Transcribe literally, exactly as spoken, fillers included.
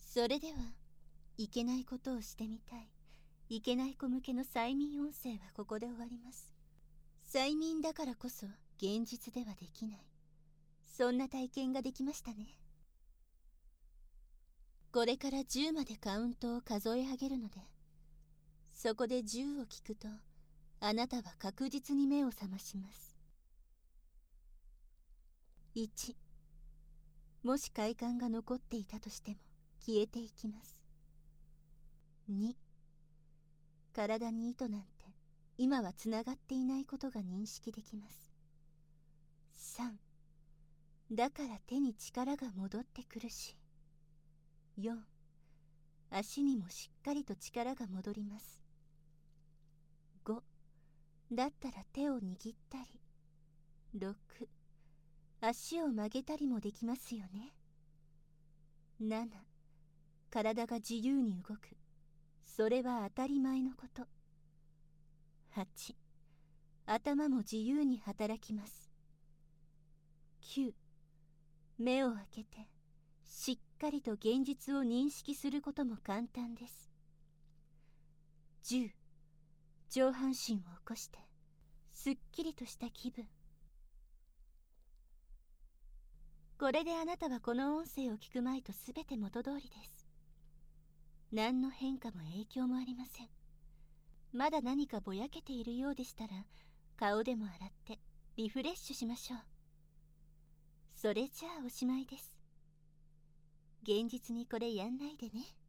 それでは、いけないことをしてみたい、いけない子向けの催眠音声はここで終わります。催眠だからこそ現実ではできない、そんな体験ができましたね。これからじゅうまでカウントを数え上げるので、そこでじゅうを聞くと、あなたは確実に目を覚まします。いち、もし快感が残っていたとしても消えていきます。に、体に糸なんて今はつながっていないことが認識できます。さん、だから手に力が戻ってくるし。よん、足にもしっかりと力が戻ります。ご、だったら手を握ったり。ろく、足を曲げたりもできますよね。なな、体が自由に動く、それは当たり前のこと。はち、頭も自由に働きます。きゅう、目を開けてしっかりと現実を認識することも簡単です。じゅう、上半身を起こしてすっきりとした気分。これであなたはこの音声を聞く前とすべて元通りです。何の変化も影響もありません。まだ何かぼやけているようでしたら、顔でも洗ってリフレッシュしましょう。それじゃあおしまいです。現実にこれやんないでね。